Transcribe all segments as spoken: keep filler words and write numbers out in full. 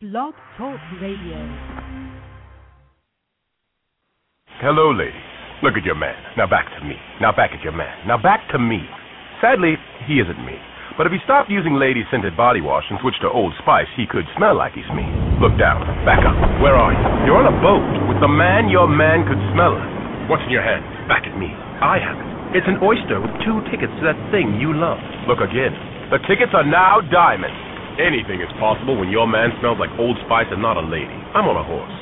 Blog Talk Radio. Hello, lady. Look at your man. Now back to me. Now back at your man. Now back to me. Sadly, he isn't me. But if he stopped using lady-scented body wash and switched to Old Spice, he could smell like he's me. Look down. Back up. Where are you? You're on a boat with the man your man could smell it. What's in your hand? Back at me. I have it. It's an oyster with two tickets to that thing you love. Look again. The tickets are now diamonds. Anything is possible when your man smells like Old Spice and not a lady. I'm on a horse.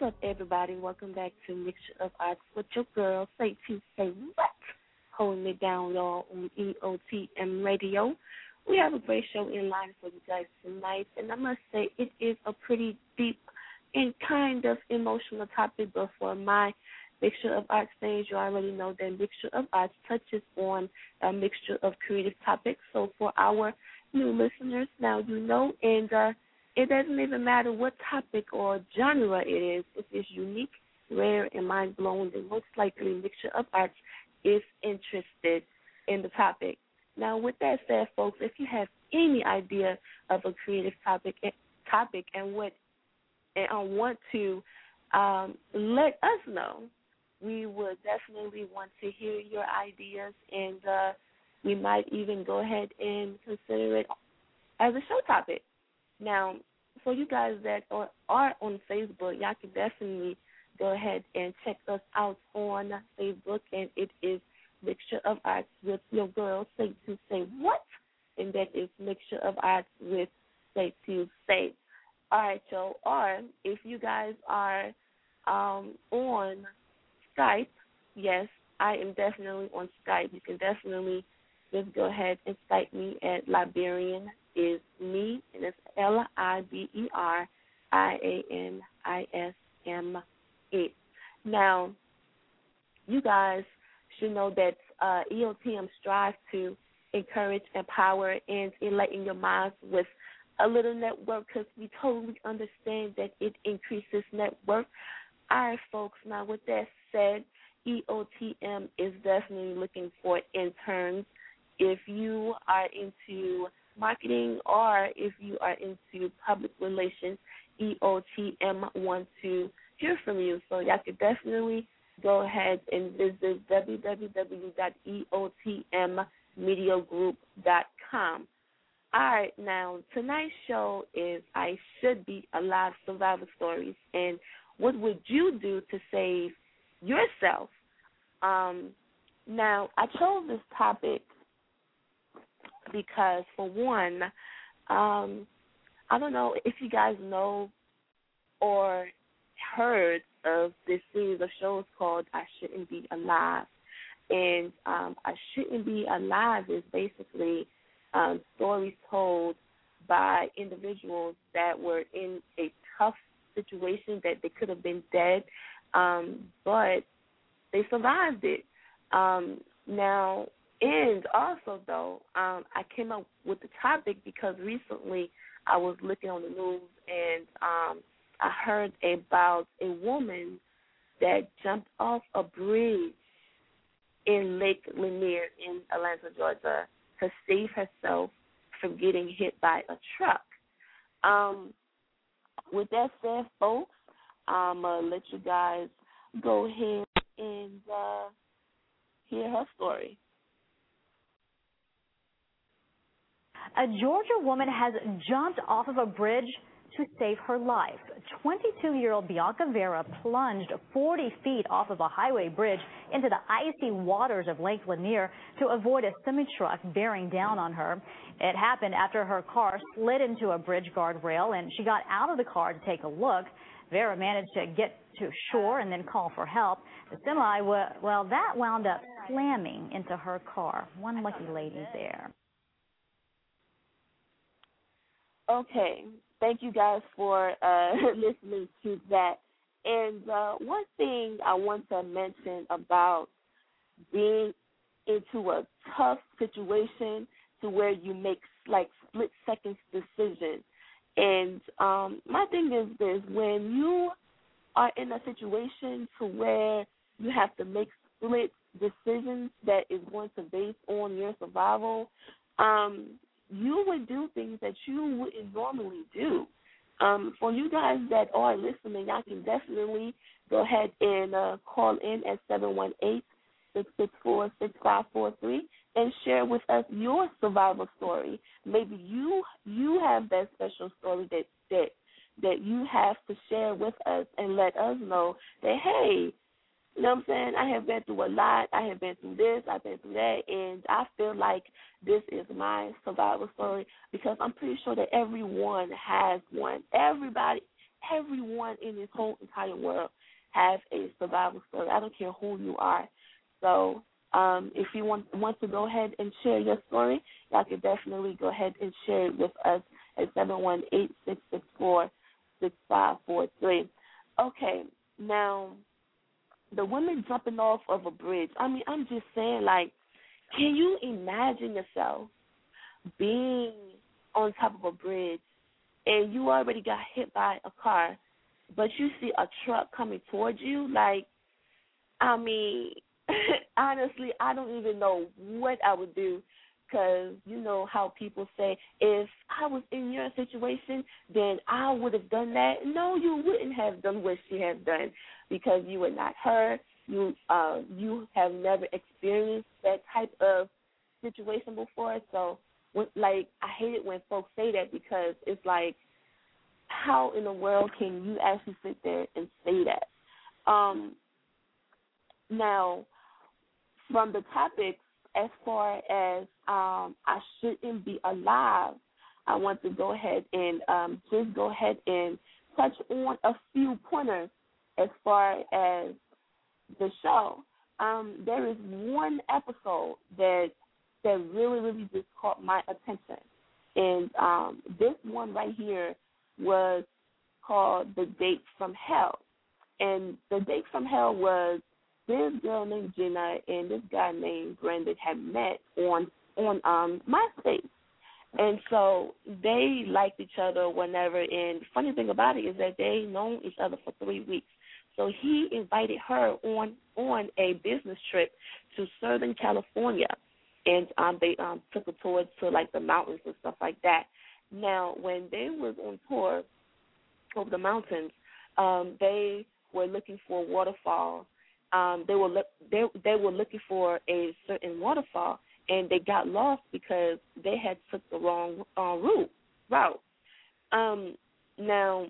up, everybody? Welcome back to Mixture of Arts with your girl, Say To Say What? Holding it down, y'all, on E O T M Radio. We have a great show in line for you guys tonight, and I must say it is a pretty deep and kind of emotional topic, but for my Mixture of Arts stage, you already know that Mixture of Arts touches on a mixture of creative topics. So for our new listeners, now you know, and uh, it doesn't even matter what topic or genre it is. If it's unique, rare, and mind-blowing, then most likely Mixture of Arts is interested in the topic. Now, with that said, folks, if you have any idea of a creative topic, topic and what and I want to um, let us know, we would definitely want to hear your ideas, and uh, we might even go ahead and consider it as a show topic. Now, for you guys that are, are on Facebook, y'all can definitely go ahead and check us out on Facebook, and it is Mixture of Arts with your girl, Say To Say What? And that is Mixture of Arts with Say To Say. All right, y'all. Or if you guys are um, on Skype, yes, I am definitely on Skype. You can definitely just go ahead and Skype me at Liberian is me, and it's L I B E R I A N I S M E. Now, you guys should know that uh, E O T M strives to encourage, empower, and enlighten your minds with a little network, because we totally understand that it increases network. All right, folks, now with that said, E O T M is definitely looking for interns. If you are into marketing or if you are into public relations, E O T M wants to hear from you. So y'all could definitely go ahead and visit w w w dot e o t m media group dot com. All right, now, tonight's show is I Should Be Alive Survivor Stories, and what would you do to save yourself? Um, now, I chose this topic because, for one, um, I don't know if you guys know or heard of this series of shows called I Shouldn't Be Alive. And um, I Shouldn't Be Alive is basically um, stories told by individuals that were in a tough situation, that they could have been dead, um, but they survived it. Um, now, and also, though, um, I came up with the topic because recently I was looking on the news, and um, I heard about a woman that jumped off a bridge in Lake Lanier in Atlanta, Georgia, to save herself from getting hit by a truck. Um, with that said, folks, I'm going to let you guys go ahead and uh, hear her story. A Georgia woman has jumped off of a bridge to save her life. twenty-two-year-old Bianca Vera plunged forty feet off of a highway bridge into the icy waters of Lake Lanier to avoid a semi-truck bearing down on her. It happened after her car slid into a bridge guardrail, and she got out of the car to take a look. Vera managed to get to shore and then call for help. The semi, well, that wound up slamming into her car. One lucky lady there. Okay, thank you guys for uh, listening to that. And uh, one thing I want to mention about being into a tough situation to where you make like split seconds decisions. And um, my thing is this: when you are in a situation to where you have to make split decisions that is going to base on your survival, um, you would do things that you wouldn't normally do. Um, for you guys that are listening, I can definitely go ahead and uh, call in at seven one eight, six six four, six five four three and share with us your survival story. Maybe you you have that special story that, that, that you have to share with us and let us know that, hey, you know what I'm saying, I have been through a lot. I have been through this. I've been through that. And I feel like this is my survival story because I'm pretty sure that everyone has one. Everybody, everyone in this whole entire world has a survival story. I don't care who you are. So um, if you want want to go ahead and share your story, y'all can definitely go ahead and share it with us at seven one eight, six six four, six five four three. Okay, now, the women jumping off of a bridge. I mean, I'm just saying, like, can you imagine yourself being on top of a bridge and you already got hit by a car, but you see a truck coming towards you? Like, I mean, honestly, I don't even know what I would do, because you know how people say, if I was in your situation, then I would have done that. No, you wouldn't have done what she has done, because you were not her. You uh, you have never experienced that type of situation before. So, when, like, I hate it when folks say that, because it's like, how in the world can you actually sit there and say that? Um, now, from the topics, as far as um, I shouldn't be alive, I want to go ahead and um, just go ahead and touch on a few pointers as far as the show. Um, there is one episode that that really, really just caught my attention, and um, this one right here was called The Date from Hell. And The Date from Hell was this girl named Jenna and this guy named Brendan had met on on um MySpace. And so they liked each other whenever, and the funny thing about it is that they known each other for three weeks. So he invited her on on a business trip to Southern California, and um they um took a tour to like the mountains and stuff like that. Now, when they was on tour over the mountains, um, they were looking for waterfalls. Um, they were look, they they were looking for a certain waterfall, and they got lost because they had took the wrong uh, route. Route. Um, now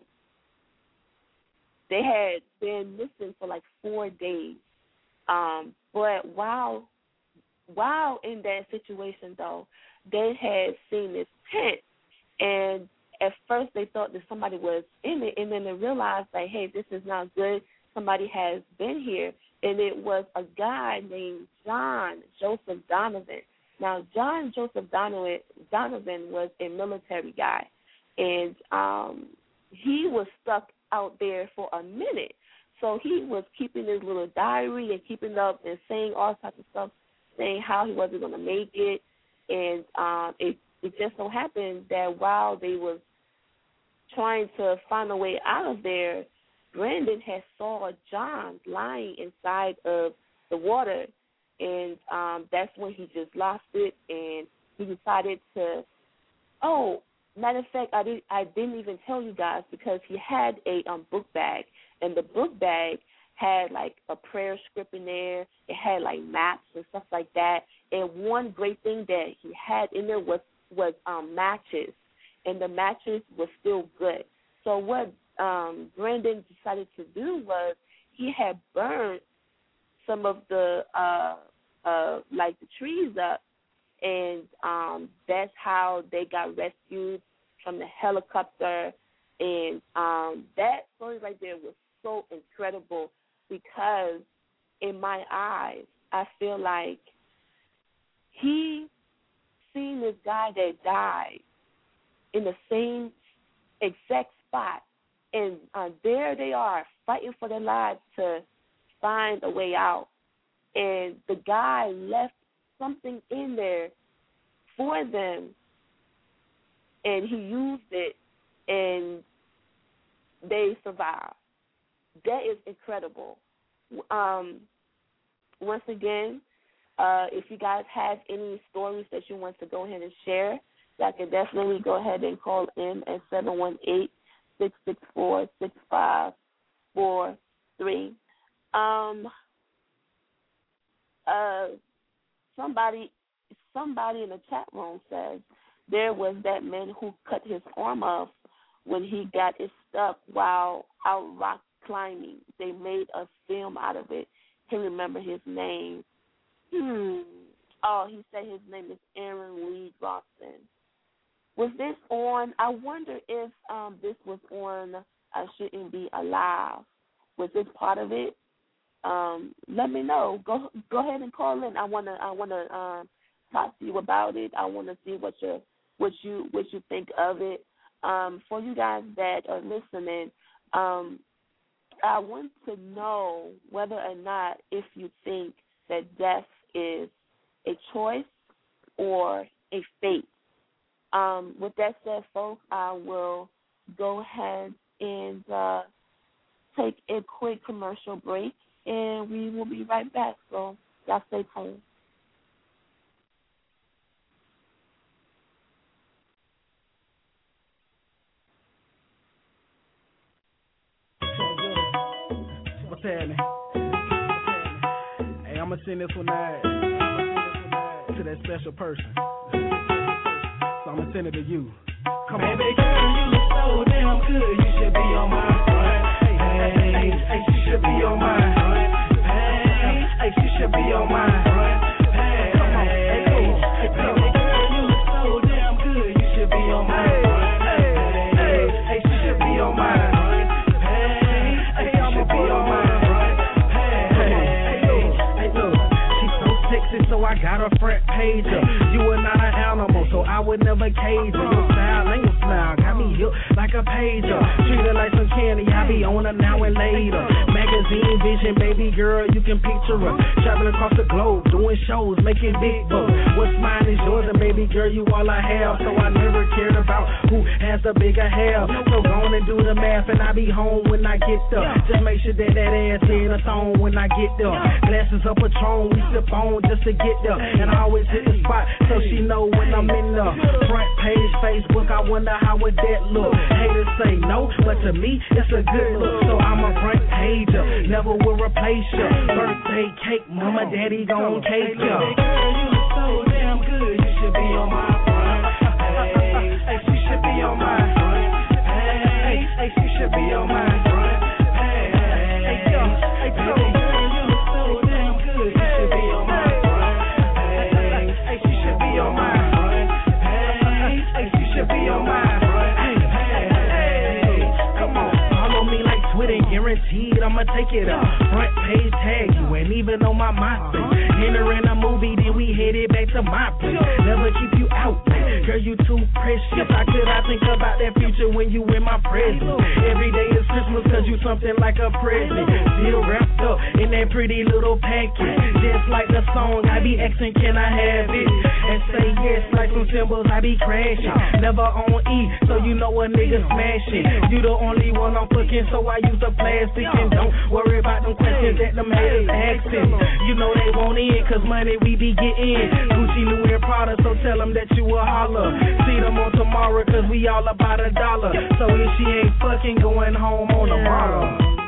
they had been missing for like four days. Um, but while while in that situation, though, they had seen this tent, and at first they thought that somebody was in it, and then they realized, like, hey, this is not good. Somebody has been here. And it was a guy named John Joseph Donovan. Now, John Joseph Donovan, Donovan was a military guy, and um, he was stuck out there for a minute. So he was keeping his little diary and keeping up and saying all types of stuff, saying how he wasn't going to make it. And um, it, it just so happened that while they was trying to find a way out of there, Brandon had saw John lying inside of the water, and um, that's when he just lost it, and he decided to, oh, matter of fact, I, did, I didn't even tell you guys, because he had a um, book bag, and the book bag had, like, a prayer script in there. It had, like, maps and stuff like that, and one great thing that he had in there was, was um, matches, and the matches were still good. So what Um, Brandon decided to do was he had burned some of the uh, uh, like the trees up, and um, that's how they got rescued from the helicopter. And um, that story right there was so incredible, because in my eyes, I feel like he seen this guy that died in the same exact spot. And uh, there they are, fighting for their lives to find a way out. And the guy left something in there for them, and he used it, and they survived. That is incredible. Um, once again, uh, if you guys have any stories that you want to go ahead and share, y'all can definitely go ahead and call in at seven one eight, six six four, six five four three. Um, uh, somebody, somebody in the chat room says there was that man who cut his arm off when he got it stuck while out rock climbing. They made a film out of it. Can't remember his name. Hmm. Oh, he said his name is Aaron Lee Dawson. Was this on, I wonder if um, this was on I shouldn't be alive. Was this part of it? Um, let me know. Go go ahead and call in. I wanna I wanna um, talk to you about it. I wanna see what you what you what you think of it. Um, for you guys that are listening, um, I want to know whether or not if you think that death is a choice or a fate. Um, with that said, folks, I will go ahead and uh, take a quick commercial break, and we will be right back. So y'all stay tuned. What's happening? Hey, I'm going to send this one out to that special person. So I'm going to send it to you. Come on. Baby girl, you look so damn good. You should be on my front. Hey, hey, hey, she should be on my front. Hey, hey, she should be on my front. Hey, come on. Hey, cool. Hey, baby girl, you look so damn good. You should be on my front. Hey, hey, hey, she should be on my front. Hey, hey, she should be on my front. Hey, hey, look, hey, look. She's so sexy, so I got her front page up. You are not an animal, so I would never cage her. Your style and your smile got me hooked like a pager. Treat her like some candy, I be on her now and later. Magazine vision, baby girl, you can picture her. Traveling across the globe, doing shows, making big bucks. What's mine is yours, and baby girl, you all I have. So I never cared about who has the bigger hair. So go on and do the math, and I be home when I get there. Just make sure that that ass in a thong when I get there. Glasses of Patron, we sip on just to get there. And I always hit the spot, so she know when I'm in the front page Facebook. I wonder how would that look. Haters say no, but to me it's a good look. So I'm a front pager, never will replace ya. Birthday cake, mama, daddy gon' cake ya. Hey, girl, you look so damn good. You should be on my front. Hey, hey, she should be on my front. Hey, hey, she should be on my front. Hey, hey, yo, hey, baby girl, you look so damn good. You should be on my front. Hey, hey, she should be on my front. Hey, hey, she should be on my front. Hey, hey, come on, follow me like Twitter, guaranteed I'ma take it up. Front page tag, you ain't even on my MySpace. Enter in a movie, then we headed back to my place. Never keep you out, girl, you too precious. How could I think about that future when you in my presence? Every day is Christmas, cause you something like a present. Still wrapped up in that pretty little package. Just like the song, I be asking, can I have it? And say yes, like some symbols, I be crashing. Never on E, so you know a nigga smashing. You the only one I'm fucking, so I use the plastic. And don't worry about them questions that them haters asking. You know they won't in, cause money we be getting. Gucci, Louis, and Prada, so tell them that you a holler. See them on tomorrow, cause we all about a dollar. So if she ain't fucking, going home on a model.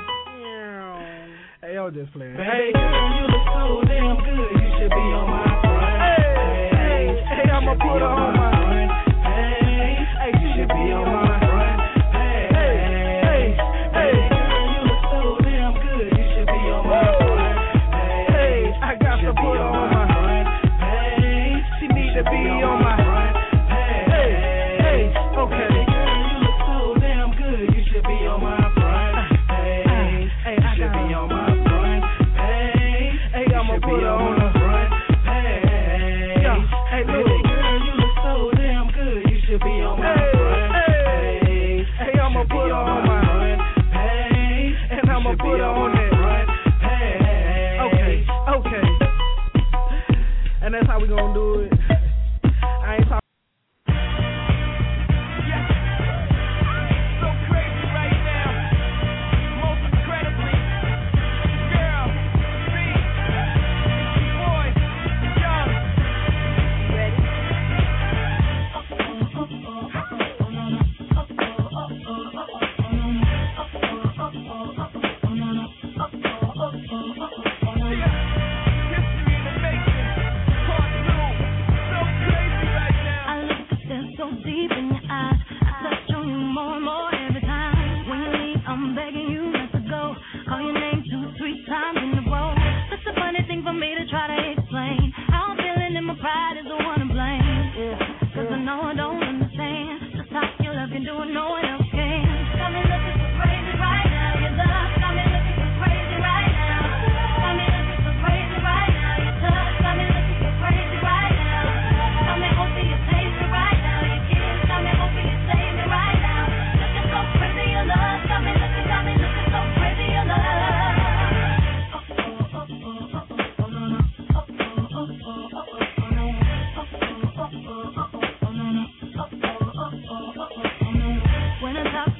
Hey, yo, just playing. Hey, girl, you look so damn good. You should be on my front. Hey, hey, hey, I'ma put her on my front. Hey, hey, she should be on my front. Hey, hey, hey, girl, you look so damn good. You should be on my front. Hey, hey, I got to put her on my front. Hey, she need to be on my front. Hey, hey, hey, okay. Girl, you look so damn good. You should be on my front. Hey, hey, I should be on my front. Hey, hey, I'ma put her on the front. Hey, hey, baby girl, you look so damn good. You should be on my front. Hey, hey, I'ma put her on my front. Hey, and I'ma put her on that front. Hey, okay, okay. And that's how we gonna do it. I ain't talking. Cause I know I don't understand just how your love can do it, no one else can. Tell me that this is crazy.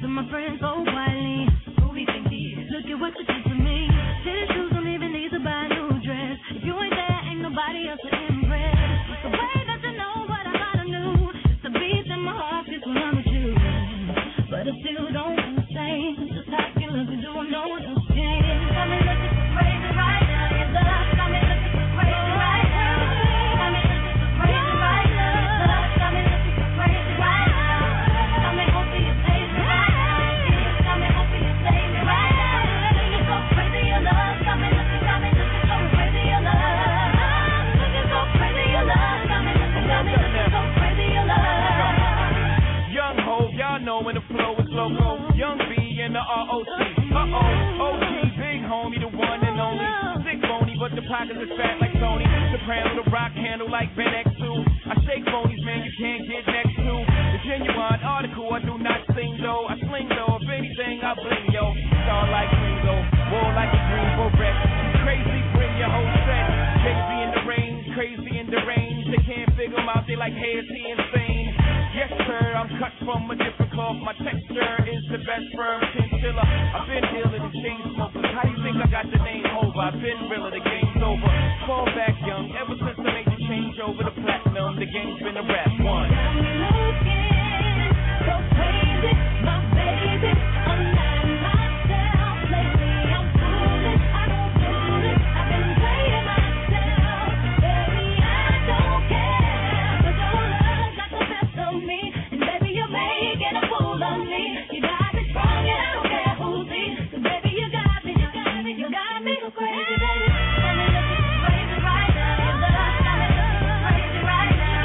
to my friends so quietly. Who we think he is? Look at what you did to me. Tennis shoes don't even need to buy a new dress. If you ain't there, ain't nobody else to impress. It's the way that you know what I gotta do. It's the beat in my heart is when I'm with you. But I still don't understand just how you look and do no one else can. Got me looking so crazy right now. Your love got me looking so crazy right now. Got me looking so crazy right now. Your love got me looking so crazy right now. Got me hoping you save me right now. Got me hoping you save me right now. Looking so crazy, your love got me looking, got me looking so crazy, your love. Looking so crazy, your love got me looking, got me looking so crazy, your love. Young Ho, y'all know when the flow is loco. Young B and the R O C. Uh-oh, O G, big homie, the one and only. Sick bony, but the pockets is fat like Tony. Soprano, the rock handle like Ben X two. I shake phonies, man, you can't get next to. The genuine article, I do not sing though. I sling though, if anything, I bling yo. Star like Ringo, war like a green beret. Crazy, bring your whole set. Crazy in the range, crazy in the range. They can't figure him out, they like, hey, is he insane? Yes, sir, I'm cut from a different cloth. My texture is the best firm chinchilla. I've been dealing in chain smokers. How you think I got the name over? I've been realer, the game's over. Fall back young, ever since I made the change over the platinum, the game's been a rap one. Got me looking so crazy, my baby. I'm not myself lately. I'm foolish, I don't do this. I've been playing myself, baby. I don't care, but your love got the best of me, and baby you're making a fool of me. You got me strong and I don't care who's me, 'cause baby you got me, you got me, you got me so crazy, baby. Got me looking so crazy right now. Your love got me looking so crazy right now.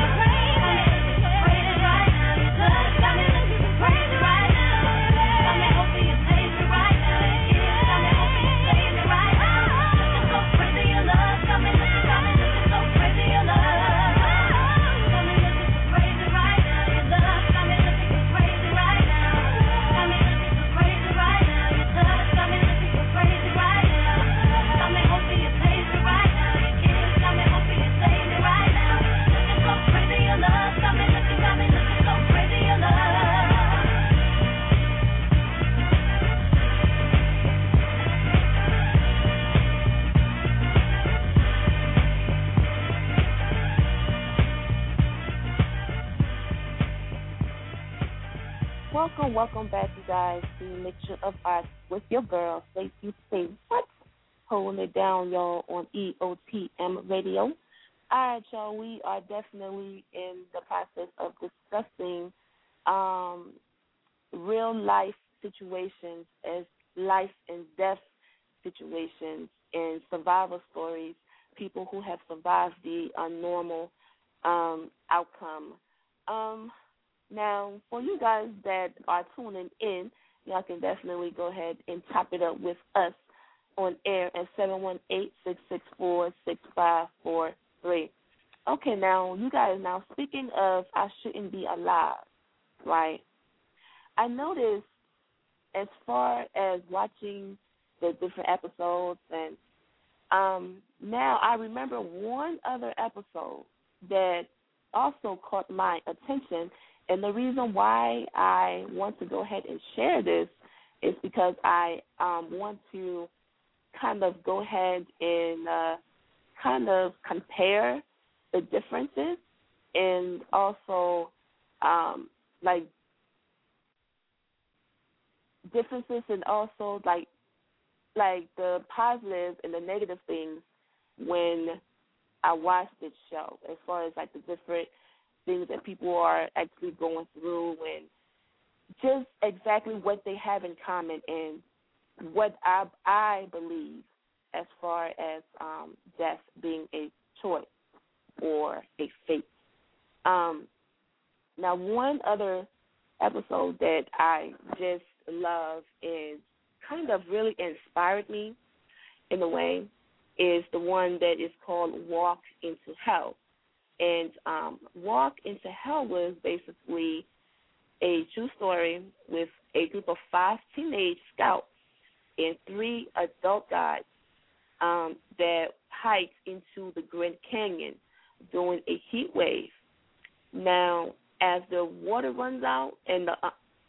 Crazy right now. Your love got me looking so crazy right now. Got me hoping you save me right now. Got me hoping you save me right now. Looking so crazy, your love got me looking, got me looking so crazy, your love. Got me looking so crazy right now. Your love got me looking so crazy right now. Got me looking so crazy right now. Your love got me looking so crazy right now. Got me hoping you save me right now. Your kiss got me hoping you save me right now. Looking so crazy, your love got me looking, got me looking so crazy, your love. Welcome, welcome back, you guys, to Mixture of Arts with your girl, Stacey Say What? Holding it down, y'all, on E O T M Radio. All right, y'all, we are definitely in the process of discussing um, real-life situations as life and death situations and survival stories, people who have survived the unnormal um, outcome. Um Now, for you guys that are tuning in, y'all can definitely go ahead and top it up with us on air at seven one eight, six six four, six five four three. Okay, now, you guys, now, speaking of I shouldn't be alive, right, I noticed as far as watching the different episodes, and um, now I remember one other episode that also caught my attention. And the reason why I want to go ahead and share this is because I um, want to kind of go ahead and uh, kind of compare the differences and also um, like differences and also like like the positive and the negative things when I watch this show, as far as like the different things that people are actually going through and just exactly what they have in common and what I, I believe as far as um, death being a choice or a fate. Um, now, one other episode that I just love and kind of really inspired me in a way is the one that is called Walk into Hell. And um, Walk into Hell was basically a true story with a group of five teenage scouts and three adult guides um, that hiked into the Grand Canyon during a heat wave. Now, as the water runs out and the uh,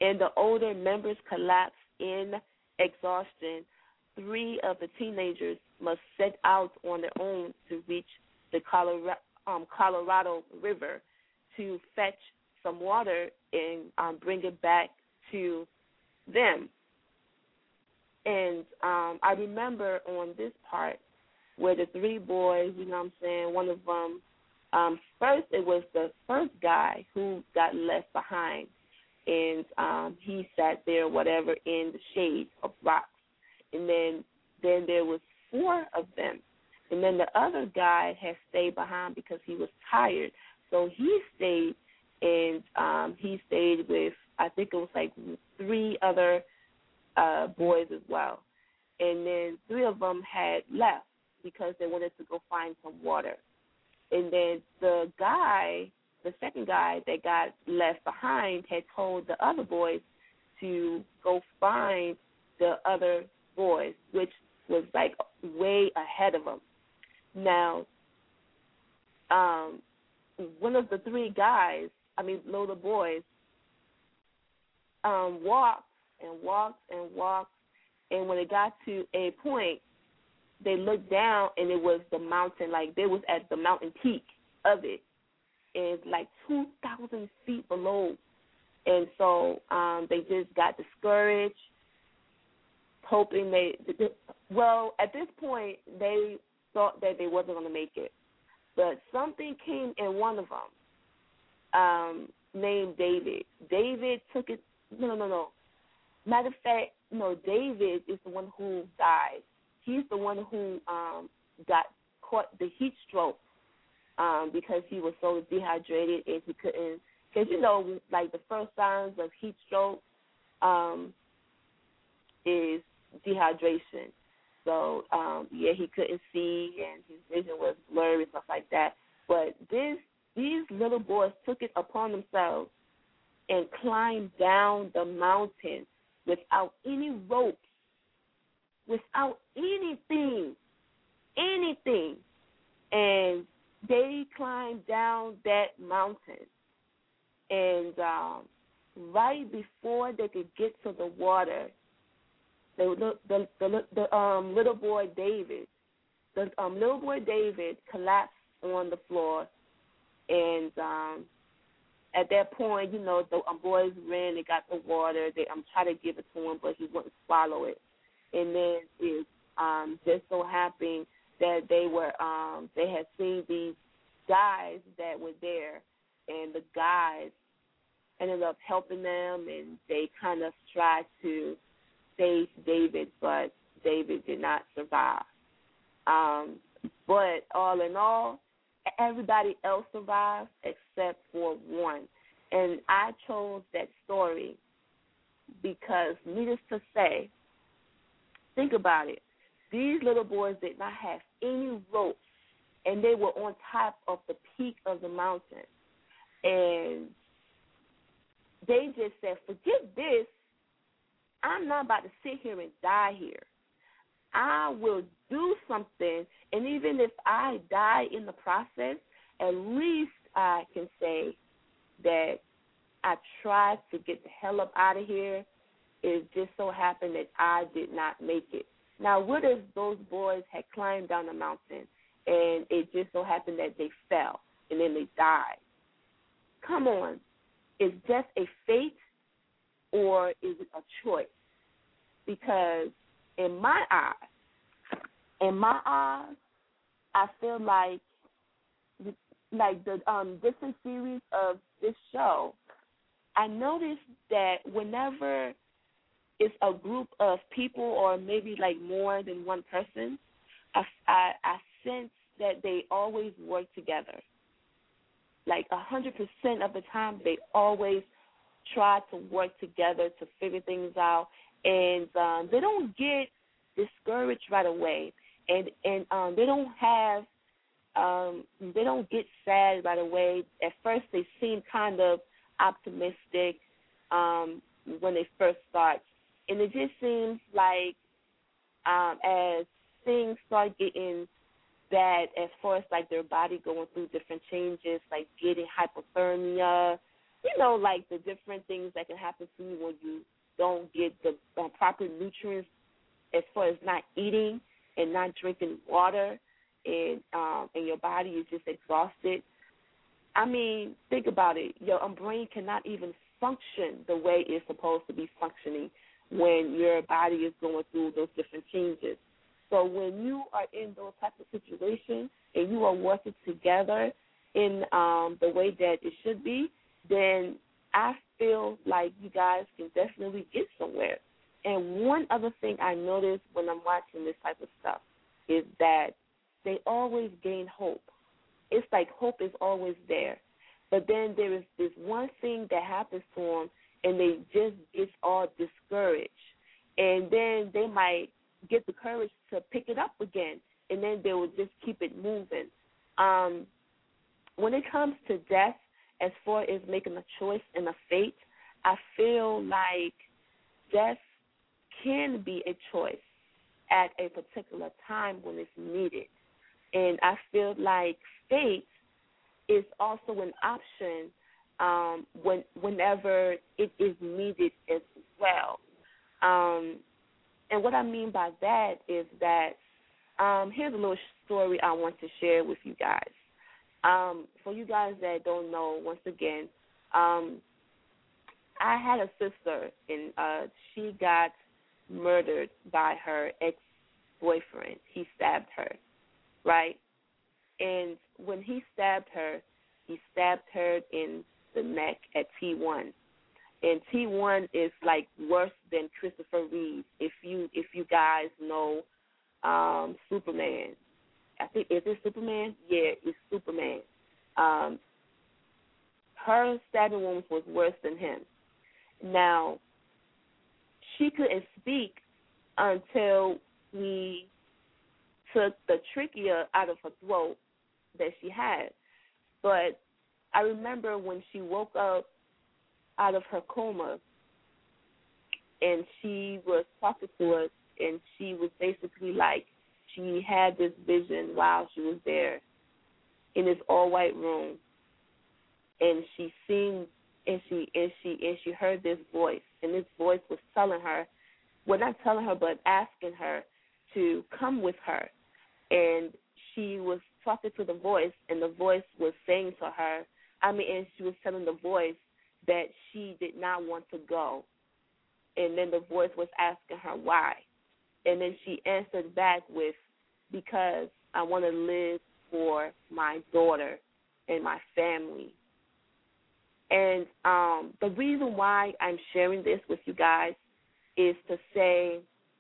and the older members collapse in exhaustion. Three of the teenagers must set out on their own to reach the Colorado, um, Colorado River to fetch some water and um, bring it back to them. And um, I remember on this part where the three boys, you know what I'm saying, one of them, um, first it was the first guy who got left behind, and um, he sat there, whatever, in the shade of rocks. And then, then there was four of them. And then the other guy had stayed behind because he was tired. So he stayed, and um, he stayed with, I think it was like three other uh, boys as well. And then three of them had left because they wanted to go find some water. And then the guy, the second guy that got left behind had told the other boys to go find the other boys, which was like way ahead of them. Now, um, one of the three guys, I mean, little boys, um, walked and walked and walked, and when it got to a point, they looked down, and it was the mountain, like they was at the mountain peak of it, and like two thousand feet below. And so um, they just got discouraged, hoping they, well, at this point, they thought that they wasn't going to make it. But something came in one of them um, named David. David took it, no, no, no, no. Matter of fact, no, David is the one who died. He's the one who um, got caught the heat stroke um, because he was so dehydrated and he couldn't, because, you know, like the first signs of heat stroke um, is dehydration. So, um, yeah, he couldn't see and his vision was blurry and stuff like that. But this, these little boys took it upon themselves and climbed down the mountain without any ropes, without anything, anything. And they climbed down that mountain. And um, right before they could get to the water, the the the, the um, little boy David, the um, little boy David collapsed on the floor, and um, at that point, you know, the um, boys ran and got the water. They um tried to give it to him, but he wouldn't swallow it. And then it um just so happened that they were um they had seen these guys that were there, and the guys ended up helping them, and they kind of tried to save David, but David did not survive. Um, but all in all, everybody else survived except for one. And I chose that story because, needless to say, think about it. These little boys did not have any ropes, and they were on top of the peak of the mountain. And they just said, forget this. I'm not about to sit here and die here. I will do something, and even if I die in the process, at least I can say that I tried to get the hell up out of here. It just so happened that I did not make it. Now, what if those boys had climbed down the mountain, and it just so happened that they fell, and then they died? Come on. Is just a fate, or is it a choice? Because in my eyes, in my eyes, I feel like, like the um, different series of this show, I noticed that whenever it's a group of people, or maybe like more than one person, I, I, I sense that they always work together. Like one hundred percent of the time, they always try to work together to figure things out, and um, they don't get discouraged right away, and and um, they don't have, um, they don't get sad right away. At first, they seem kind of optimistic um, when they first start, and it just seems like um, as things start getting bad, as far as like their body going through different changes, like getting hypothermia, you know, like the different things that can happen to you when you don't get the uh, proper nutrients as far as not eating and not drinking water, and um, and your body is just exhausted. I mean, think about it. Your um, brain cannot even function the way it's supposed to be functioning when your body is going through those different changes. So when you are in those types of situations and you are working together in um, the way that it should be, then I feel like you guys can definitely get somewhere. And one other thing I noticed when I'm watching this type of stuff is that they always gain hope. It's like hope is always there. But then there is this one thing that happens to them, and they just get all discouraged. And then they might get the courage to pick it up again, and then they will just keep it moving. Um, when it comes to death, as far as making a choice and a fate, I feel like death can be a choice at a particular time when it's needed. And I feel like fate is also an option um, when whenever it is needed as well. Um, and what I mean by that is that um, here's a little story I want to share with you guys. Um, for you guys that don't know, once again, um, I had a sister, and uh, she got murdered by her ex-boyfriend. He stabbed her, right? And when he stabbed her, he stabbed her in the neck at T one. And T one is like worse than Christopher Reeve. If you if you guys know um, Superman, I think is it Superman? Yeah, it's Superman. Um, her stabbing wound was worse than him. Now, she couldn't speak until we took the trachea out of her throat that she had. But I remember when she woke up out of her coma, and she was talking to us, and she was basically like, she had this vision while she was there in this all-white room, and she seen, and she and she and she heard this voice, and this voice was telling her, well, not telling her, but asking her to come with her. And she was talking to the voice, and the voice was saying to her, I mean, and she was telling the voice that she did not want to go. And then the voice was asking her why. And then she answered back with, because I want to live for my daughter and my family. And um, the reason why I'm sharing this with you guys is to say,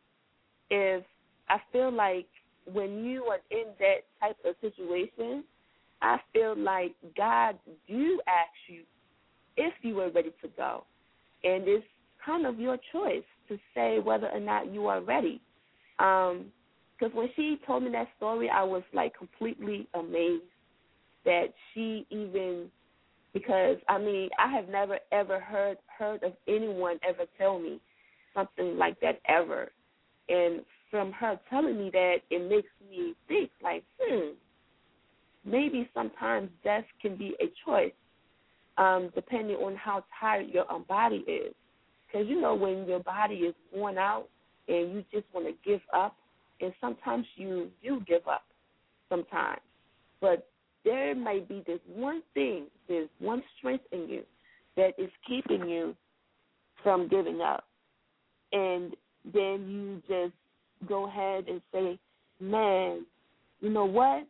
if I feel like when you are in that type of situation, I feel like God do ask you if you are ready to go. And it's kind of your choice to say whether or not you are ready. Um, because when she told me that story, I was like completely amazed that she even, because, I mean, I have never ever heard heard of anyone ever tell me something like that ever. And from her telling me that, it makes me think like, hmm, maybe sometimes death can be a choice, um, depending on how tired your um, body is. Because, you know, when your body is worn out and you just want to give up, and sometimes you do give up sometimes. But there might be this one thing, there's one strength in you that is keeping you from giving up. And then you just go ahead and say, man, you know what?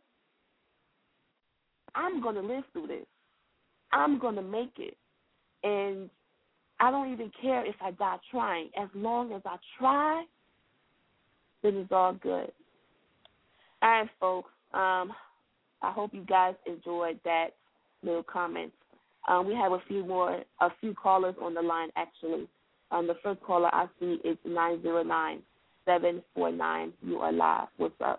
I'm going to live through this. I'm going to make it. And I don't even care if I die trying. As long as I try, then it's all good. All right, folks. Um, I hope you guys enjoyed that little comment. Um, we have a few more, a few callers on the line, actually. Um, the first caller I see is nine zero nine, seven four nine. You are live. What's up?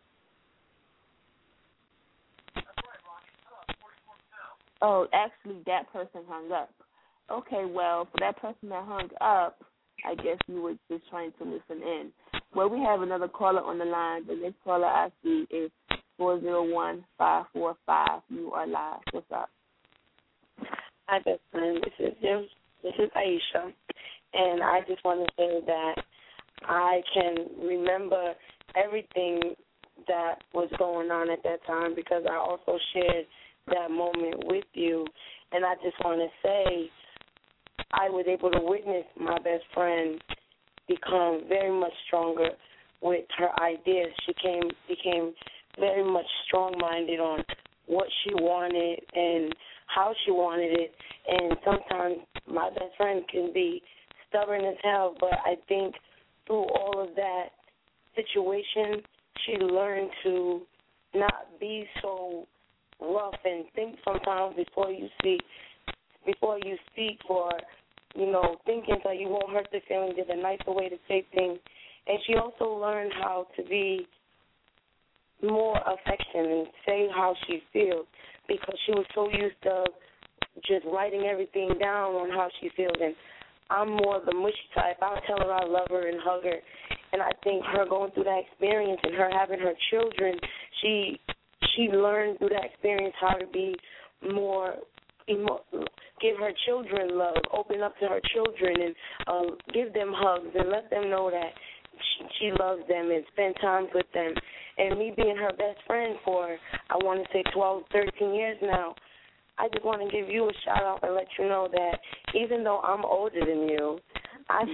Oh, actually, that person hung up. Okay, well, for that person that hung up, I guess you were just trying to listen in. Well, we have another caller on the line. The next caller I see is four zero one, five four five. You are live. What's up? Hi, best friend. This is Jim. This is Aisha, and I just want to say that I can remember everything that was going on at that time because I also shared that moment with you, and I just want to say I was able to witness my best friend become very much stronger with her ideas. She came became very much strong-minded on what she wanted and how she wanted it. And sometimes my best friend can be stubborn as hell, but I think through all of that situation, she learned to not be so rough and think sometimes before you speak, before you speak, or you know, thinking so you won't hurt the feelings is a nicer way to say things. And she also learned how to be more affectionate and say how she feels because she was so used to just writing everything down on how she feels. And I'm more the mushy type. I'll tell her I love her and hug her. And I think her going through that experience and her having her children, she she learned through that experience how to be more emo- give her children love, open up to her children and uh, give them hugs and let them know that she, she loves them and spend time with them. And me being her best friend for, I want to say twelve, thirteen years now, I just want to give you a shout-out and let you know that even though I'm older than you, I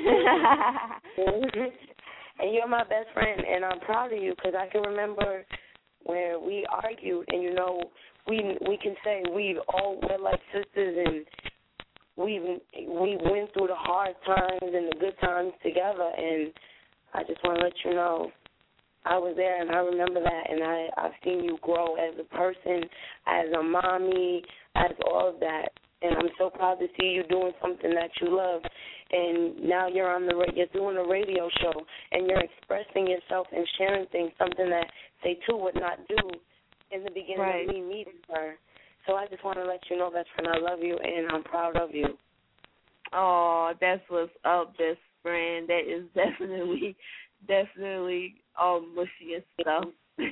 and you're my best friend, and I'm proud of you because I can remember where we argued, and, you know, we we can say we all were like sisters, and we we went through the hard times and the good times together, and I just want to let you know I was there, and I remember that, and I, I've seen you grow as a person, as a mommy, as all of that, and I'm so proud to see you doing something that you love, and now you're on the ra- you're doing a radio show, and you're expressing yourself and sharing things, something that they too would not do in the beginning right. of me meeting her. So I just want to let you know, best friend, I love you, and I'm proud of you. Oh, that's what's up, best friend. That is definitely, definitely all mushy and stuff.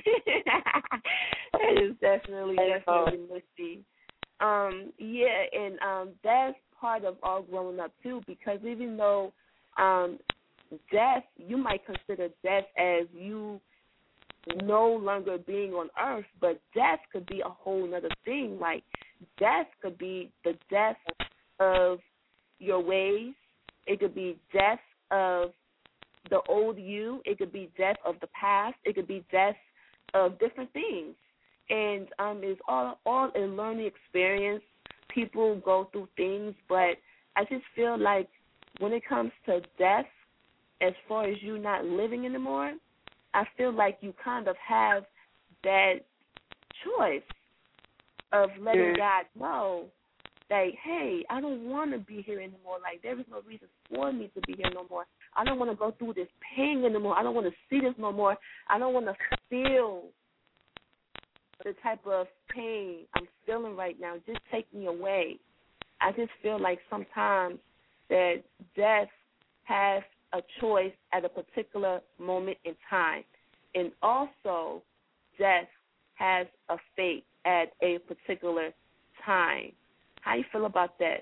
That is definitely, definitely mushy. Um, yeah, and um, that's part of all growing up too, because even though um, death, you might consider death as you no longer being on earth, but death could be a whole other thing. Like death could be the death of your ways. It could be death of the old you. It could be death of the past. It could be death of different things. And um, it's all all a learning experience. People go through things, but I just feel like when it comes to death, as far as you not living anymore, I feel like you kind of have that choice of letting God know, like, hey, I don't want to be here anymore. Like, there is no reason for me to be here no more. I don't want to go through this pain anymore. I don't want to see this no more. I don't want to feel the type of pain I'm feeling right now. Just take me away. I just feel like sometimes that death has a choice at a particular moment in time. And also, death has a fate at a particular time. How you feel about that?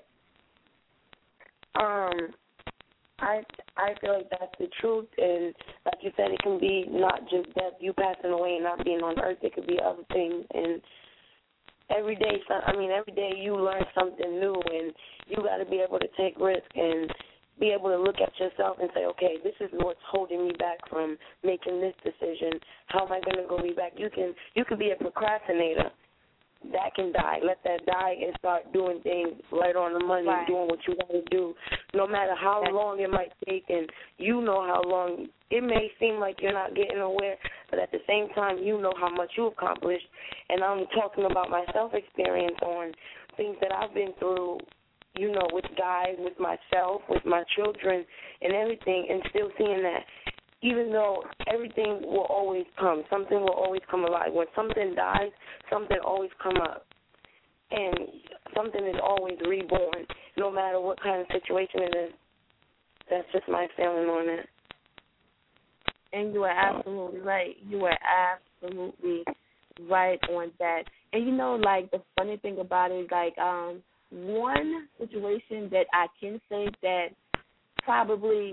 Um, I I feel like that's the truth, and like you said, it can be not just death, you passing away and not being on earth. It could be other things, and every day, I mean, every day you learn something new, and you got to be able to take risk and be able to look at yourself and say, okay, this is what's holding me back from making this decision. How am I going to go be back? You can you can be a procrastinator. That can die. Let that die and start doing things right on the money, right. doing what you want to do, no matter how That's long it might take, and you know how long. It may seem like you're not getting nowhere, but at the same time, you know how much you accomplished. And I'm talking about my self-experience on things that I've been through, you know, with guys, with myself, with my children, and everything, and still seeing that even though everything will always come, something will always come alive. When something dies, something always come up. And something is always reborn, no matter what kind of situation it is. That's just my feeling on it. And you are absolutely right. You are absolutely right on that. And, you know, like, the funny thing about it is, like, um, one situation that I can say that probably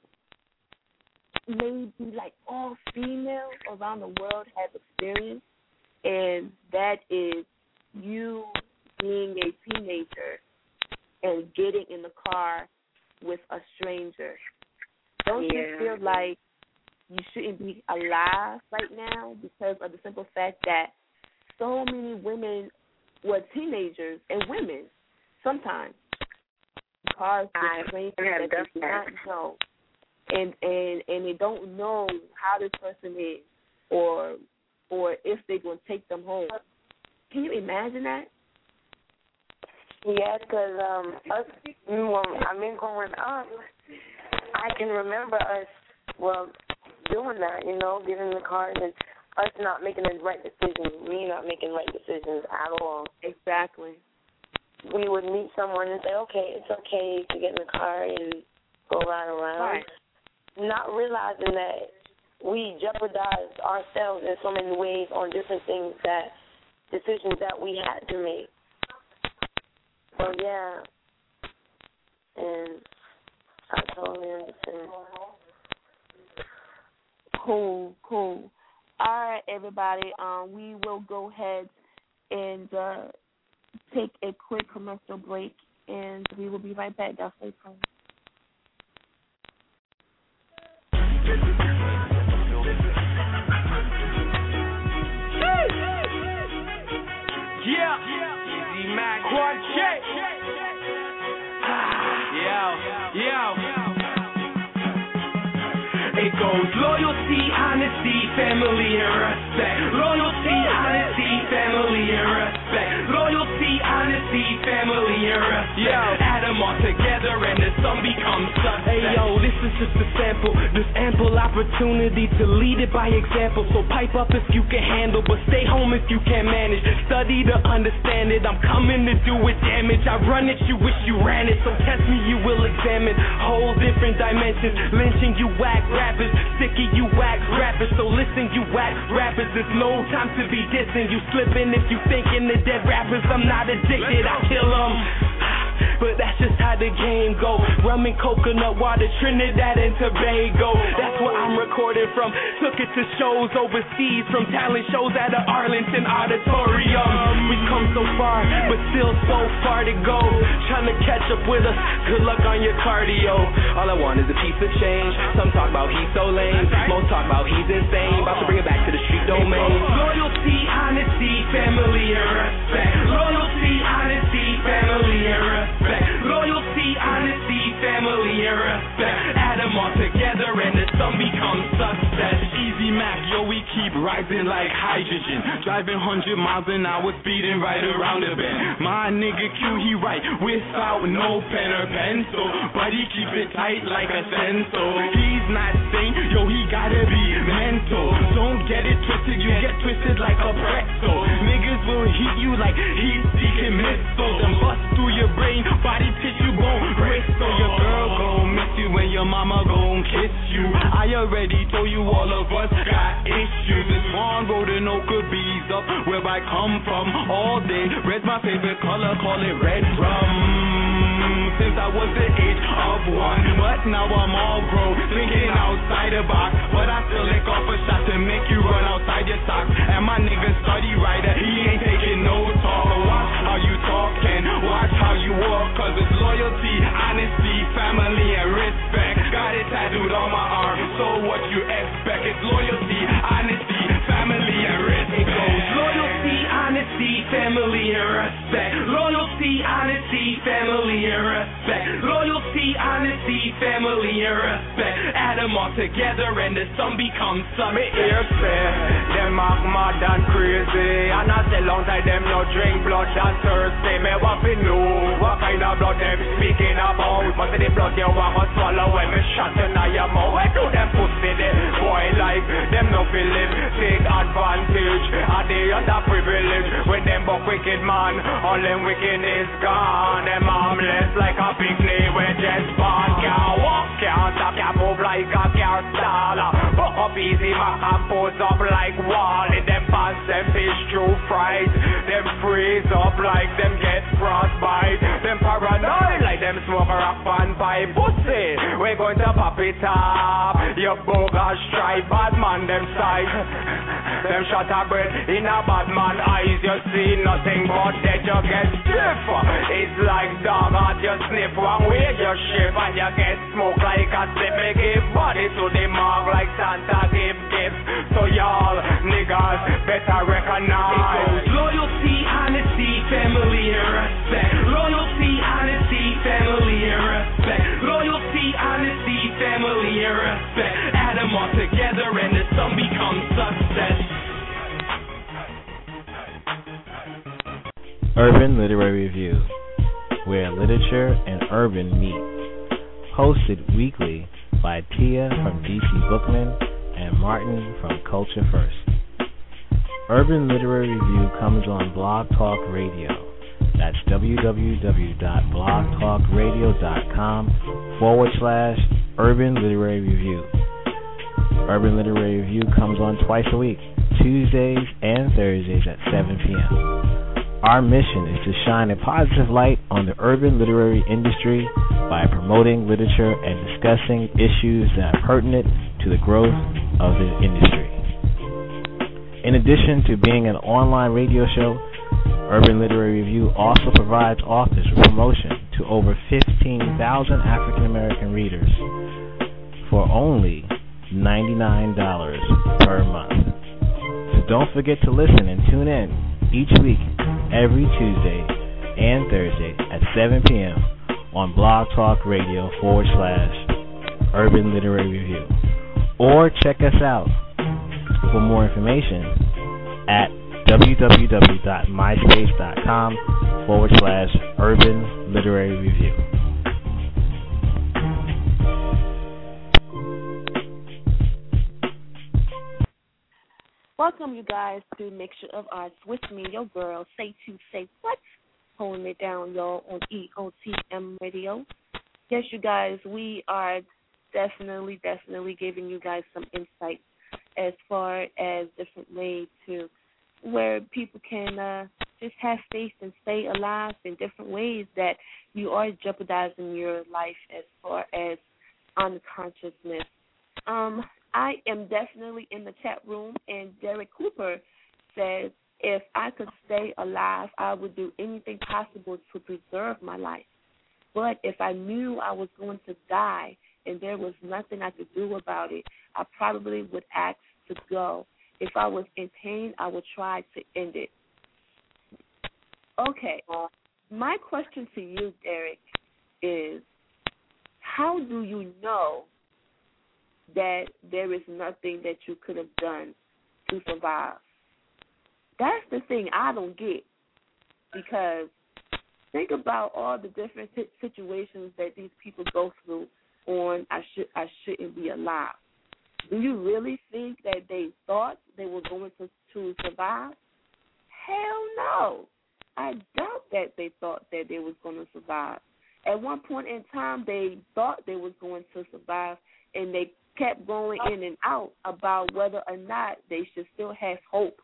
maybe like all females around the world have experienced, and that is you being a teenager and getting in the car with a stranger. Don't Yeah. you feel like you shouldn't be alive right now because of the simple fact that so many women were teenagers and women sometimes cars with strangers that they do not know, and and and they don't know how this person is or or if they're going to take them home. Can you imagine that? Yeah, because um, us, when, I mean, growing up, I can remember us, well, doing that, you know, getting in the car and us not making the right decisions, me not making right decisions at all. Exactly. We would meet someone and say, okay, it's okay to get in the car and go ride around, Right. not realizing that we jeopardized ourselves in so many ways on different things, that decisions that we had to make. So, yeah, and I totally understand. Cool, cool. All right, everybody. Um, we will go ahead and uh, take a quick commercial break, and we will be right back. Y'all stay tuned. Yeah, Easy Mac, one check. Yo, yo. It goes loyalty, honesty, family, and respect. Loyalty, honesty, family, and respect. Loyalty, honesty, family, and respect. Yo, add them all together and the sum becomes success. Hey yo, this is just a sample. There's ample opportunity to lead it by example. So pipe up if you can handle, but stay home if you can manage. Study to understand it. I'm coming to do it damage. I run it, you wish you ran it. So test me, you will examine whole different dimensions. Lynching you whack rappers, sicky you whack rappers. So listen, you whack rappers. There's no time to be dissing. You slipping if you thinking the dead rappers. I'm not addicted, I kill them. But that's just how the game go. Rum and coconut water, Trinidad and Tobago. That's where I'm recording from. Took it to shows overseas, from talent shows at the Arlington Auditorium. We've come so far, but still so far to go. Trying to catch up with us, good luck on your cardio. All I want is a piece of change. Some talk about he's so lame, most talk about he's insane. About to bring it back to the street domain. Loyalty, honesty, family, and respect. Loyalty, honesty, family, and respect. Loyalty, honesty, family, and respect. Add them all together and the sum becomes success. Easy Mac, yo, we keep rising like hydrogen. Driving one hundred miles an hour, speeding right around the bend. My nigga Q, he right without no pen or pencil, but he keep it tight like a stencil. He's not sane, yo, he gotta be mental. Don't get it twisted, you get twisted like a pretzel. Niggas will hit you like heat-seeking missiles and bust through your brain, body tissue, bone, bristle. Your girl gon' miss you when your mama gon' kiss you. I already told you all of us got issues. This one road and Oka Bees up where I come from all day. Red's my favorite color, call it red rum. Since I was the age of one, but now I'm all grown, thinking outside the box. But I still lick off a shot to make you run outside your socks. And my nigga study rider, he ain't taking no talk. Watch how you talking, watch how you walk, cause it's loyalty, honesty, family, and respect. Got it tattooed on my arm, so what you expect? It's loyalty, honesty, family, and respect. It goes loyalty, honesty, family, and respect. Loyalty, honesty, family, and respect. Loyalty, honesty, family, and respect. Add them all together and the sum becomes something. Me hear say, them act mad and crazy, and I say long time them no drink blood and thirsty. Me want to know what kind of blood them speaking about. But the blood you want to swallow when me shot in your mouth. Where do them pussy they boy like them no feel live, take advantage of the underprivileged. With them buck wicked man, all them wickedness gone. Them armless like a picnic with just born. Can't walk, can't stop, can't move like a car stall. But up easy, my pose up like wall. In them pants, them fish through fries. Them freeze up like them get frostbite. Them paranoid like them smoke a rock pan pipe. Pussy, we going to pop it up. Your bogus stripe, bad man them sight. Them shot a bread in a bad man eyes. You see nothing but that you get stiff. It's like dog heart, you sniff one way you shift and you get smoke like a slip. Make give body to the mark like Santa give gifts. So y'all niggas better recognize. It goes loyalty, honesty, family and respect. Loyalty, honesty, family and respect. Loyalty, honesty, family and respect. Add them all together and the sum becomes success. Urban Literary Review, where literature and urban meet. Hosted weekly by Tia from D C Bookman and Martin from Culture First. Urban Literary Review comes on Blog Talk Radio. That's www.blogtalkradio.com forward slash Urban Literary Review. Urban Literary Review comes on twice a week, Tuesdays and Thursdays at seven p.m. Our mission is to shine a positive light on the urban literary industry by promoting literature and discussing issues that are pertinent to the growth of the industry. In addition to being an online radio show, Urban Literary Review also provides authors with promotion to over fifteen thousand African American readers for only ninety-nine dollars per month. So don't forget to listen and tune in each week, every Tuesday and Thursday at seven p.m. on Blog Talk Radio forward slash Urban Literary Review. Or check us out for more information at www.myspace.com forward slash Urban Literary Review. Welcome, you guys, to Mixture of Arts with me, your girl, Say To Say What? Holding it down, y'all, on E O T M Radio. Yes, you guys, we are definitely, definitely giving you guys some insight as far as different ways to where people can uh, just have faith and stay alive in different ways that you are jeopardizing your life as far as unconsciousness. Um, I am definitely in the chat room, and Derek Cooper says, if I could stay alive, I would do anything possible to preserve my life. But if I knew I was going to die and there was nothing I could do about it, I probably would ask to go. If I was in pain, I would try to end it. Okay, my question to you, Derek, is how do you know that there is nothing that you could have done to survive? That's the thing I don't get, because think about all the different situations that these people go through on I should I shouldn't be alive. Do you really think that they thought they were going to, to survive? Hell no. I doubt that they thought that they was going to survive. At one point in time, they thought they was going to survive, and they kept going in and out about whether or not they should still have hope.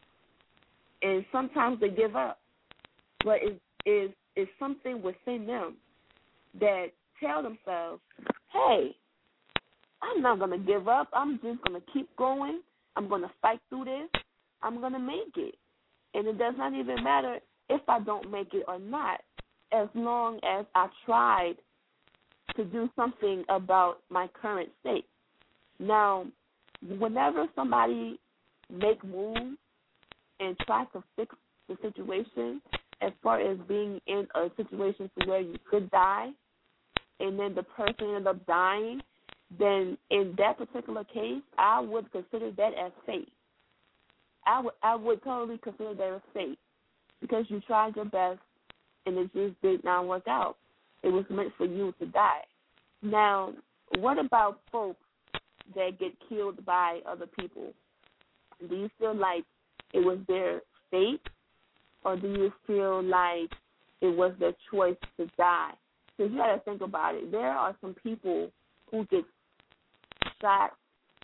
And sometimes they give up. But it's, it's, it's something within them that tell themselves, hey, I'm not going to give up. I'm just going to keep going. I'm going to fight through this. I'm going to make it. And it does not even matter if I don't make it or not, as long as I tried to do something about my current state. Now, whenever somebody make moves and try to fix the situation, as far as being in a situation to where you could die, and then the person ended up dying, then in that particular case, I would consider that as fate. I would I would totally consider that as fate, because you tried your best and it just did not work out. It was meant for you to die. Now, what about folks that get killed by other people? Do you feel like it was their fate, or do you feel like it was their choice to die? Because you got to think about it. There are some people who get shot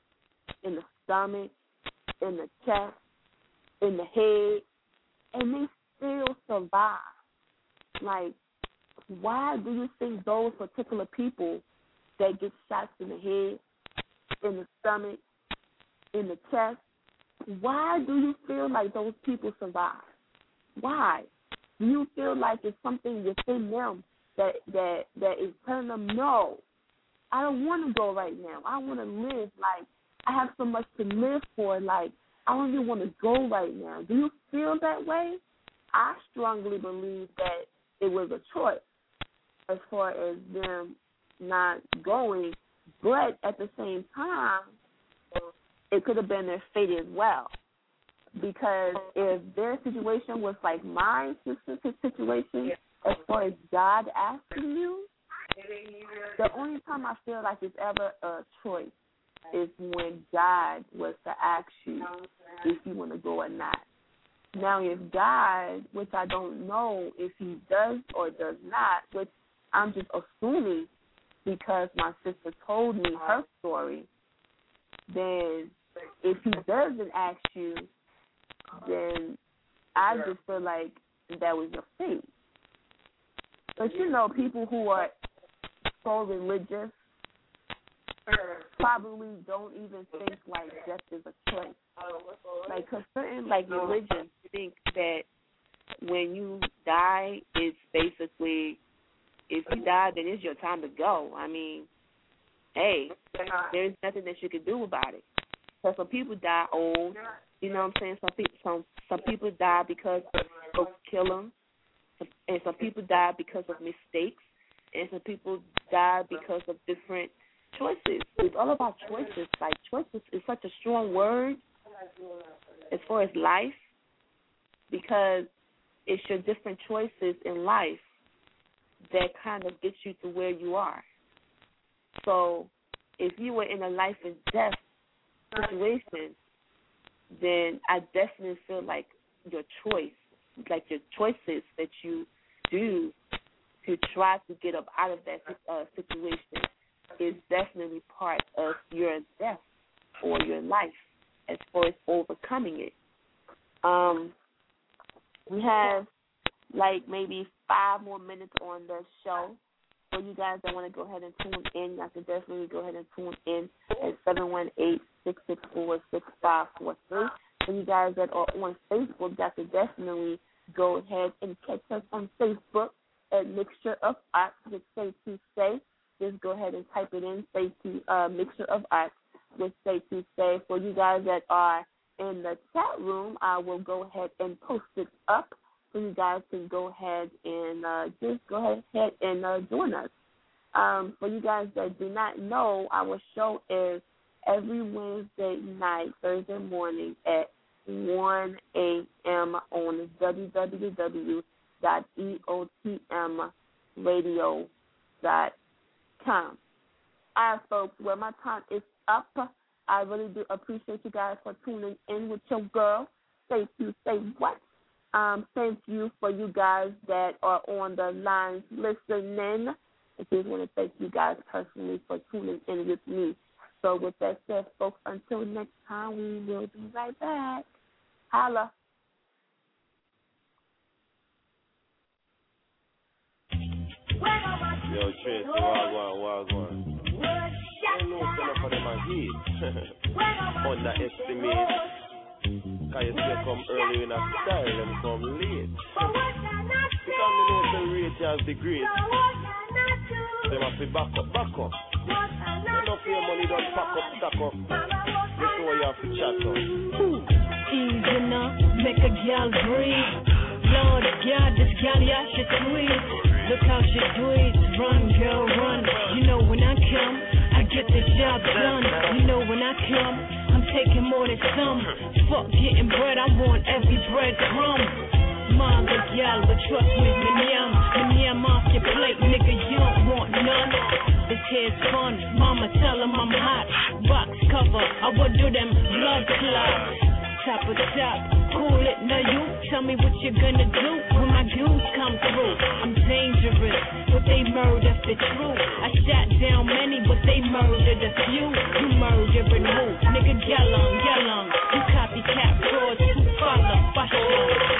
in the stomach, in the chest, in the head, and they still survive. Like, why do you think those particular people that get shots in the head, in the stomach, in the chest, why do you feel like those people survive? Why? Do you feel like it's something within them that that that is telling them, no, I don't want to go right now. I want to live. Like, I have so much to live for. Like, I don't even want to go right now. Do you feel that way? I strongly believe that it was a choice as far as them not going, but at the same time, it could have been their fate as well. Because if their situation was like my sister's situation, as far as God asking you, the only time I feel like it's ever a choice is when God was to ask you if you want to go or not. Now, if God, which I don't know if he does or does not, which I'm just assuming because my sister told me her story, then if he doesn't ask you, then I just feel like that was your fate. But you know, people who are so religious probably don't even think like death is a choice. Like, cause certain like religions think that when you die, it's basically, if you die, then it's your time to go. I mean, hey, there's nothing that you can do about it. So some people die old. You know what I'm saying? Some people, some some people die because folks kill them, and some people die because of mistakes, and some people die because of different choices. It's all about choices. Like, choices is such a strong word as far as life, because it's your different choices in life that kind of gets you to where you are. So if you were in a life and death situation, then I definitely feel like your choice, like your choices that you do to try to get up out of that uh, situation is definitely part of your death or your life as far as overcoming it. Um, we have like maybe five more minutes on the show. For you guys that want to go ahead and tune in, you have to definitely go ahead and tune in at seven one eight, six six four, six five four three. For you guys that are on Facebook, you have to definitely go ahead and catch us on Facebook at Mixture of Arts with Say to Say. Just go ahead and type it in, Say to uh, Mixture of Arts with Say to Say. For you guys that are in the chat room, I will go ahead and post it up. So you guys can go ahead and uh, just go ahead and uh, join us. Um, for you guys that do not know, our show is every Wednesday night, Thursday morning at one a.m. on w w w dot e o t m radio dot com. All right, folks, well, my time is up. I really do appreciate you guys for tuning in with your girl. Say to say what? Um, thank you for you guys that are on the lines listening. I just want to thank you guys personally for tuning in with me. So with that said, folks, until next time, we will be right back. Holla. Yo, Tracy, wagwan, wagwan. I know it's enough for them and heat. Underestimate. Cause you still come early in a style and come late. Because me know the rate has the great. They must be back up, back up. Enough of your money don't pack up, stack up. This is what you have to chat on. Easy enough, make a gal breathe. Lord God, this gal, yeah, she sweet. Look how she do it. Run, girl, run. You know when I come, I get the job done. You know when I come, I'm taking more than some. Fuck getting bread, I want every bread crumb. Mom, the gal, but trust me, when I'm, when I'm off your plate, nigga, you don't want none. This here's fun, mama tell him I'm hot. Box cover, I would do them blood clots. top of top. Cool it, now you tell me what you're gonna do when my goons come through. I'm dangerous, but they murder for true. I shot down many, but they murdered a few. You murdering who? Nigga, yell on, yell on. You copycat frauds who follow fashion.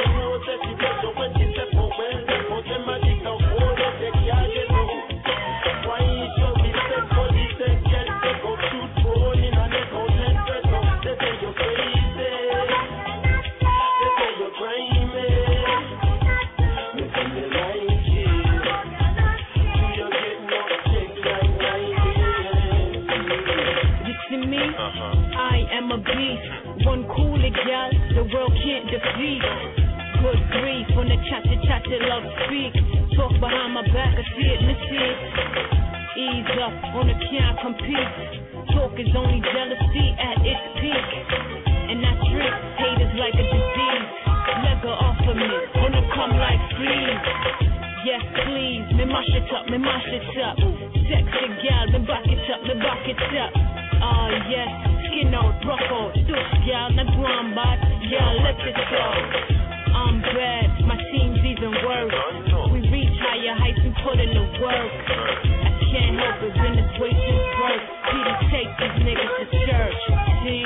One cooler gal, the world can't defeat. Good grief when the chatter chatter love speak. Talk behind my back, I see it, miss it. Ease up, on the can't compete. Talk is only jealousy at its peak. And that trick, haters like a disease. Let go off of me, wanna come like fleas. Yes, please, me mash it up, me mash it up. Sexy gal, me back it up, me back it up. Ah, uh, yes. Skin out, rough out, stush, y'all, not one bad, y'all, let it go. I'm bad, my team's even worse. We reach higher heights and put in the work. I can't help it when it's way too work. Peter, take these niggas to church. See?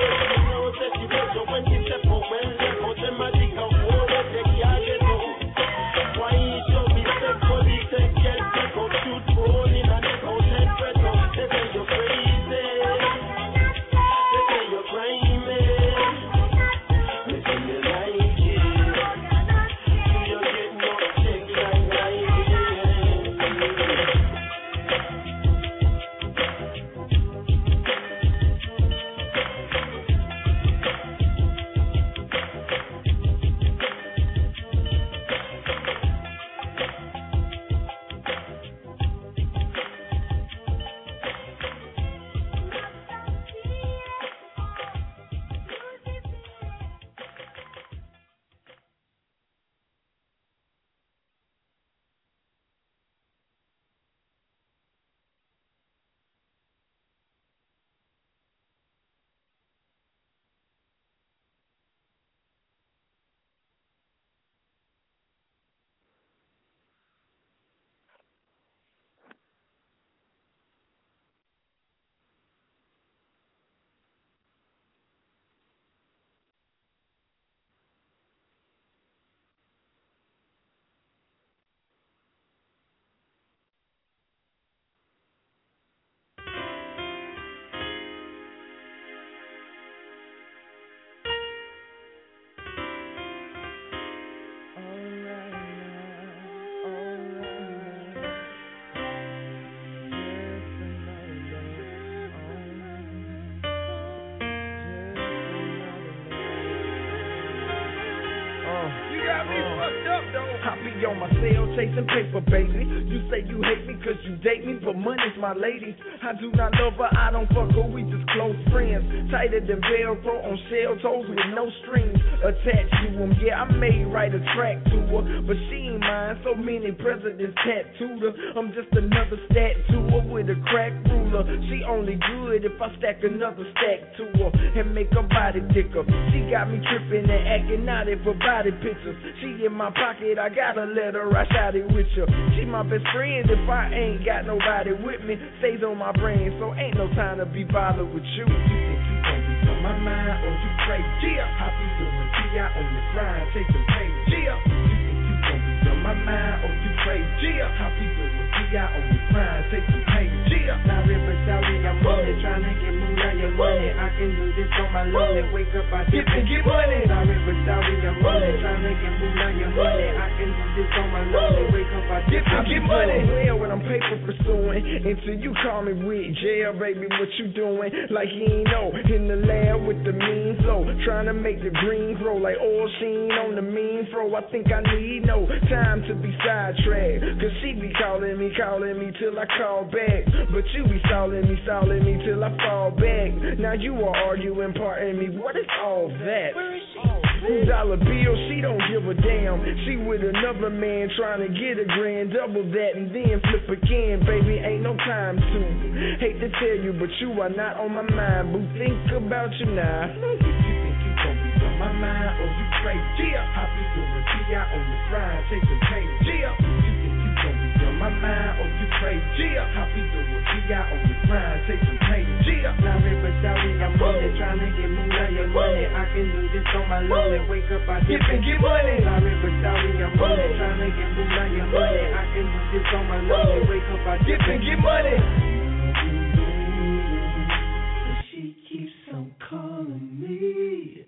I be on my cell chasing paper, baby. You say you hate me cause you date me, but money's my lady. I do not love her, I don't fuck her, we just close friends. Tighter than Velcro on shell toes with no strings attached to them. Yeah, I may write a track to her, but she ain't mine. So many presidents tattooed her. I'm just another stat to her with a crack ruler. She only good if I stack another stack to her and make her body thicker. She got me tripping and acting naughty for body pictures. She in my pocket, I gotta let her, I shot it with you. She my best friend if I ain't got nobody with me. Stays on my brain, so ain't no time to be bothered with you. You think you gon' be on my mind or you crazy? Yeah, I be doing T I on the grind, chasing pay. Yeah, you think you gon' be on my mind or you crazy? Yeah, I be doing T I on the grind, chasing pay. Yeah, now river sorry, I'm only trying to get moved on your money. I can do this on my lonely. Wake up, I get and get money. Sorry, but sorry, I'm only trying to get moved on your money. I can do this on my lonely. Wake up, I get and get money. Well, when I'm paper pursuing until you call me with jail, baby, what you doing? Like you ain't know. In the lab with the mean flow, trying to make the green grow like oil sheen on the mean fro. I think I need no time to be sidetracked, cause she be calling me, calling me till I call back. But you be stalling me, stalling me till I fall back. Now you are arguing, pardon me, what is all that? Dollar bill, she don't give a damn. She with another man trying to get a grand, double that and then flip again. Baby, ain't no time to. Hate to tell you, but you are not on my mind. Boo, think about you now. You think you gon' be mind, oh you crazy. Yeah, I be doing T I on the grind, chasing pain. Yeah, you think you gon' be on my mind, oh you crazy. Yeah, I be doing T I on the grind, chasing pain. Yeah, sorry but sorry, I'm on it, trying to get more of your money. I can do this on my lonely, wake up, I dip and get money. Sorry but sorry, I'm on it, trying to get more of your money. I can do this on my lonely, wake up, I dip and get money. But she keeps on calling me.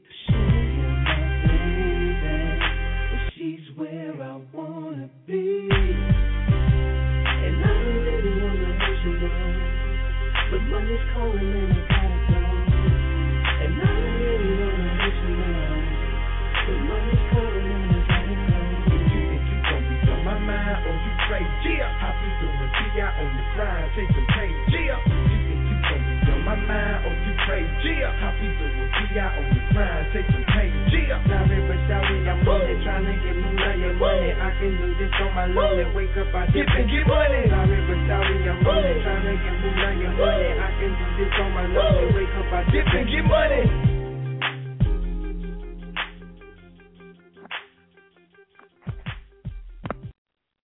She's where I wanna be, and I don't really wanna hurt you now, but money's calling and I gotta go, and I don't really wanna hurt you now, but money's calling and I gotta go. If you think you gon' be on my mind, or you crazy, yeah, I be doing T I on the grind, chasing pain, yeah. You think you gon' be on my mind, or you crazy, yeah, I be doing T I on the grind, chasing pain, yeah. Sorry but sorry, I'm on it, trying to get more of your money. I can do this on my lonely, wake up, I dip and get money. Sorry but sorry, I'm on it, trying to get more of your money. I can do this on my lonely, wake up, I dip and get money.